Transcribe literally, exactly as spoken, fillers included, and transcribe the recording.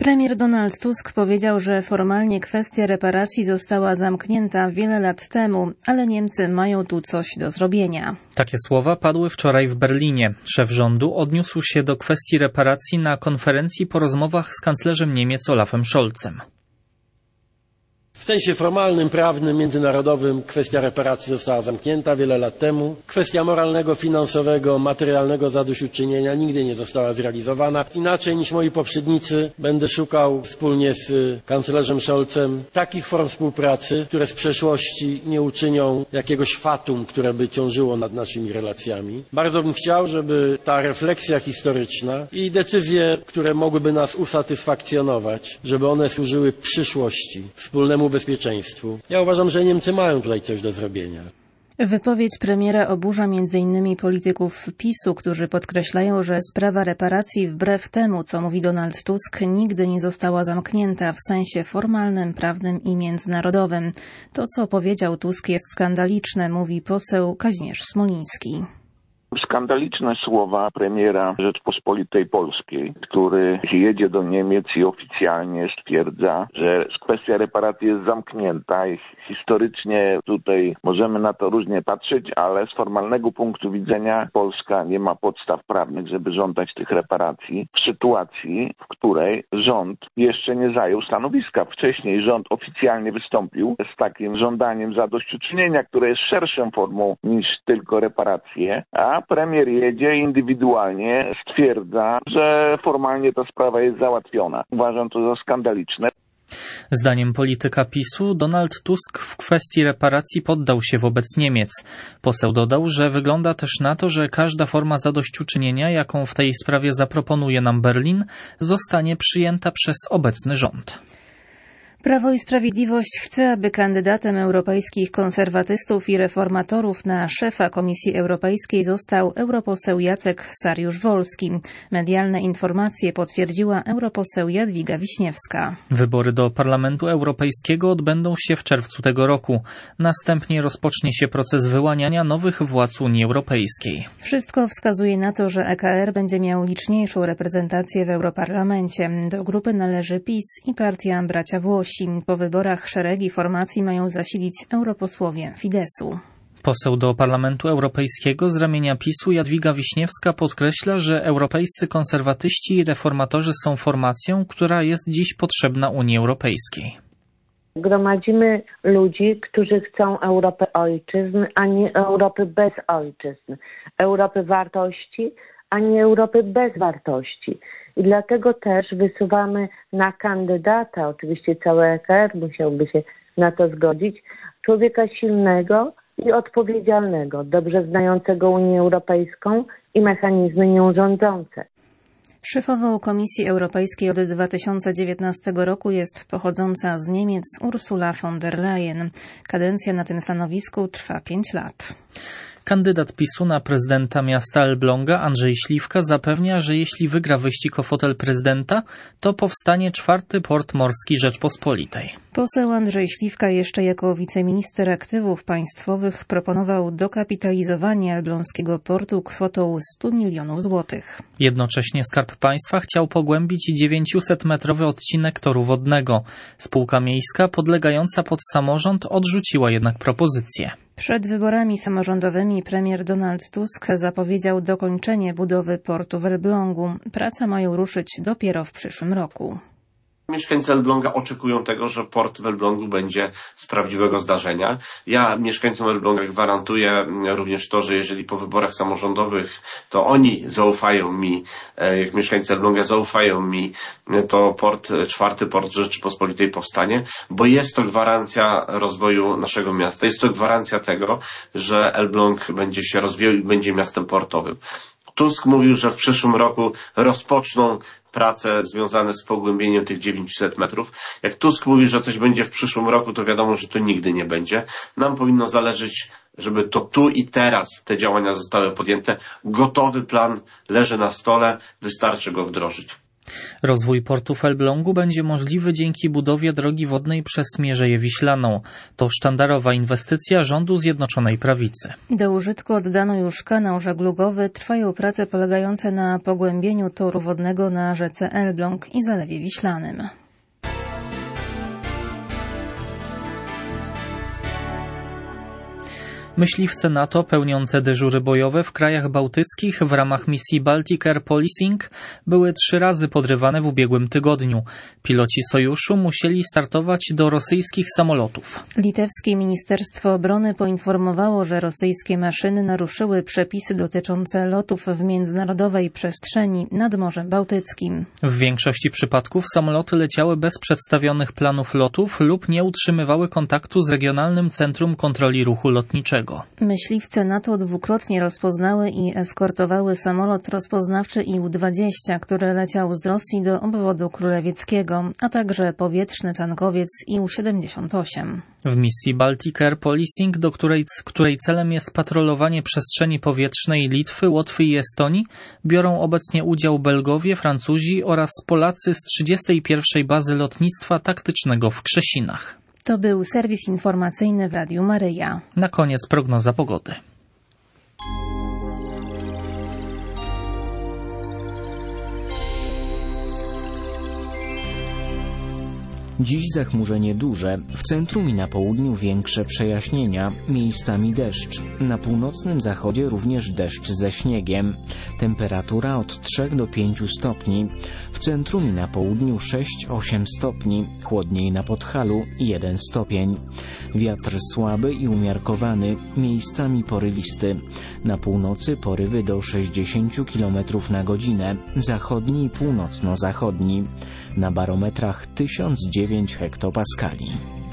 Premier Donald Tusk powiedział, że formalnie kwestia reparacji została zamknięta wiele lat temu, ale Niemcy mają tu coś do zrobienia. Takie słowa padły wczoraj w Berlinie. Szef rządu odniósł się do kwestii reparacji na konferencji po rozmowach z kanclerzem Niemiec Olafem Scholzem. W sensie formalnym, prawnym, międzynarodowym kwestia reparacji została zamknięta wiele lat temu. Kwestia moralnego, finansowego, materialnego zadośćuczynienia nigdy nie została zrealizowana. Inaczej niż moi poprzednicy będę szukał wspólnie z kanclerzem Scholzem takich form współpracy, które z przeszłości nie uczynią jakiegoś fatum, które by ciążyło nad naszymi relacjami. Bardzo bym chciał, żeby ta refleksja historyczna i decyzje, które mogłyby nas usatysfakcjonować, żeby one służyły przyszłości, wspólnemu bezpieczeństwu. Ja uważam, że Niemcy mają tutaj coś do zrobienia. Wypowiedź premiera oburza między innymi polityków PiSu, którzy podkreślają, że sprawa reparacji wbrew temu, co mówi Donald Tusk, nigdy nie została zamknięta w sensie formalnym, prawnym i międzynarodowym. To, co powiedział Tusk, jest skandaliczne, mówi poseł Kazimierz Smoliński. Skandaliczne słowa premiera Rzeczpospolitej Polskiej, który jedzie do Niemiec i oficjalnie stwierdza, że kwestia reparacji jest zamknięta i historycznie tutaj możemy na to różnie patrzeć, ale z formalnego punktu widzenia Polska nie ma podstaw prawnych, żeby żądać tych reparacji w sytuacji, w której rząd jeszcze nie zajął stanowiska. Wcześniej rząd oficjalnie wystąpił z takim żądaniem zadośćuczynienia, które jest szerszą formą niż tylko reparacje, a premier jedzie indywidualnie, stwierdza, że formalnie ta sprawa jest załatwiona. Uważam to za skandaliczne. Zdaniem polityka PiSu Donald Tusk w kwestii reparacji poddał się wobec Niemiec. Poseł dodał, że wygląda też na to, że każda forma zadośćuczynienia, jaką w tej sprawie zaproponuje nam Berlin, zostanie przyjęta przez obecny rząd. Prawo i Sprawiedliwość chce, aby kandydatem europejskich konserwatystów i reformatorów na szefa Komisji Europejskiej został europoseł Jacek Saryusz-Wolski. Medialne informacje potwierdziła europoseł Jadwiga Wiśniewska. Wybory do Parlamentu Europejskiego odbędą się w czerwcu tego roku. Następnie rozpocznie się proces wyłaniania nowych władz Unii Europejskiej. Wszystko wskazuje na to, że E K R będzie miał liczniejszą reprezentację w Europarlamencie. Do grupy należy PiS i partia Bracia Włosi. Po wyborach szeregi formacji mają zasilić europosłowie Fidesu. Poseł do Parlamentu Europejskiego z ramienia PiSu Jadwiga Wiśniewska podkreśla, że europejscy konserwatyści i reformatorzy są formacją, która jest dziś potrzebna Unii Europejskiej. Gromadzimy ludzi, którzy chcą Europy ojczyzn, a nie Europy bez ojczyzn. Europy wartości, a nie Europy bez wartości. I dlatego też wysuwamy na kandydata, oczywiście cały E K R musiałby się na to zgodzić, człowieka silnego i odpowiedzialnego, dobrze znającego Unię Europejską i mechanizmy nią rządzące. Szefową Komisji Europejskiej od dwa tysiące dziewiętnastego roku jest pochodząca z Niemiec Ursula von der Leyen. Kadencja na tym stanowisku trwa pięć lat. Kandydat PiSu na prezydenta miasta Elbląga Andrzej Śliwka zapewnia, że jeśli wygra wyścig o fotel prezydenta, to powstanie czwarty port morski Rzeczpospolitej. Poseł Andrzej Śliwka jeszcze jako wiceminister aktywów państwowych proponował dokapitalizowanie elbląskiego portu kwotą stu milionów złotych. Jednocześnie Skarb Państwa chciał pogłębić dziewięćset-metrowy odcinek toru wodnego. Spółka miejska podlegająca pod samorząd odrzuciła jednak propozycję. Przed wyborami samorządowymi premier Donald Tusk zapowiedział dokończenie budowy portu w Elblągu. Prace mają ruszyć dopiero w przyszłym roku. Mieszkańcy Elbląga oczekują tego, że port w Elblągu będzie z prawdziwego zdarzenia. Ja mieszkańcom Elbląga gwarantuję również to, że jeżeli po wyborach samorządowych to oni zaufają mi, jak mieszkańcy Elbląga zaufają mi, to port, czwarty port Rzeczypospolitej powstanie, bo jest to gwarancja rozwoju naszego miasta. Jest to gwarancja tego, że Elbląg będzie się rozwijał i będzie miastem portowym. Tusk mówił, że w przyszłym roku rozpoczną prace związane z pogłębieniem tych dziewięćset metrów. Jak Tusk mówi, że coś będzie w przyszłym roku, to wiadomo, że to nigdy nie będzie. Nam powinno zależeć, żeby to tu i teraz te działania zostały podjęte. Gotowy plan leży na stole, wystarczy go wdrożyć. Rozwój portu w Elblągu będzie możliwy dzięki budowie drogi wodnej przez Mierzeję Wiślaną. To sztandarowa inwestycja rządu Zjednoczonej Prawicy. Do użytku oddano już kanał żeglugowy. Trwają prace polegające na pogłębieniu toru wodnego na rzece Elbląg i Zalewie Wiślanym. Myśliwce NATO pełniące dyżury bojowe w krajach bałtyckich w ramach misji Baltic Air Policing były trzy razy podrywane w ubiegłym tygodniu. Piloci sojuszu musieli startować do rosyjskich samolotów. Litewskie Ministerstwo Obrony poinformowało, że rosyjskie maszyny naruszyły przepisy dotyczące lotów w międzynarodowej przestrzeni nad Morzem Bałtyckim. W większości przypadków samoloty leciały bez przedstawionych planów lotów lub nie utrzymywały kontaktu z Regionalnym Centrum Kontroli Ruchu Lotniczego. Myśliwce NATO dwukrotnie rozpoznały i eskortowały samolot rozpoznawczy I U dwadzieścia, który leciał z Rosji do obwodu królewieckiego, a także powietrzny tankowiec I U siedemdziesiąt osiem. W misji Baltic Air Policing, do której, której celem jest patrolowanie przestrzeni powietrznej Litwy, Łotwy i Estonii, biorą obecnie udział Belgowie, Francuzi oraz Polacy z trzydziestej pierwszej Bazy Lotnictwa Taktycznego w Krzesinach. To był serwis informacyjny w Radiu Maryja. Na koniec prognoza pogody. Dziś zachmurzenie duże, w centrum i na południu większe przejaśnienia, miejscami deszcz. Na północnym zachodzie również deszcz ze śniegiem. Temperatura od trzech do pięciu stopni. W centrum i na południu sześć do ośmiu stopni, chłodniej na Podhalu jeden stopień. Wiatr słaby i umiarkowany, miejscami porywisty. Na północy porywy do sześćdziesięciu kilometrów na godzinę, zachodni i północno-zachodni. Na barometrach tysiąc dziewięć hektopaskali.